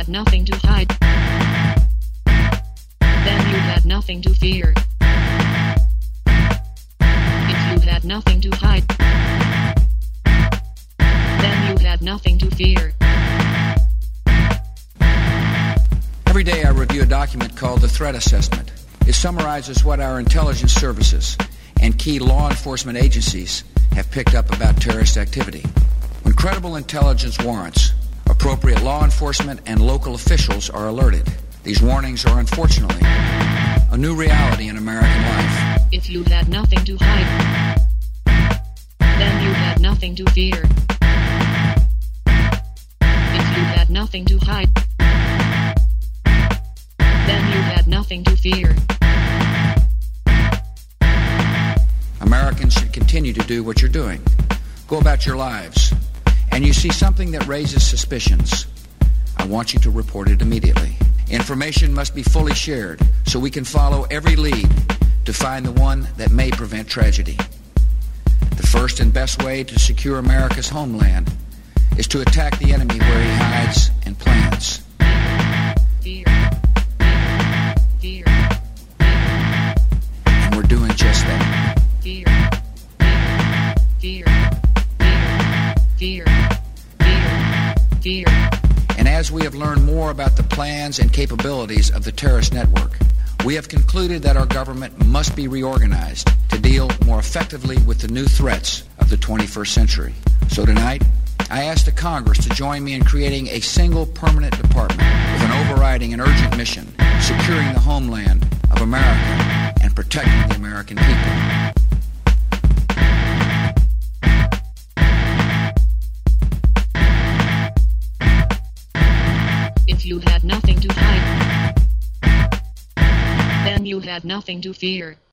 nothing to hide, then you had nothing to fear. If you had nothing to hide, then you had nothing to fear. Every day I review a document called the Threat Assessment. It summarizes what our intelligence services and key law enforcement agencies have picked up about terrorist activity. When credible intelligence warrants, appropriate law enforcement and local officials are alerted. These warnings are unfortunately a new reality in American life. If you had nothing to hide, then you had nothing to fear. If you had nothing to hide, then you had nothing to fear. Americans should continue to do what you're doing. Go about your lives, and you see something that raises suspicions. I want you to report it immediately. Information must be fully shared so we can follow every lead to find the one that may prevent tragedy. The first and best way to secure America's homeland is to attack the enemy where he hides and plans. Fear. Fear. And we're doing just that. Fear. Fear. Fear. Fear. Fear. And as we have learned more about the plans and capabilities of the terrorist network, we have concluded that our government must be reorganized to deal more effectively with the new threats of the 21st century. So tonight, I ask the Congress to join me in creating a single permanent department with an overriding and urgent mission, securing the homeland of America and protecting the American people. If you had nothing to hide, then you had nothing to fear.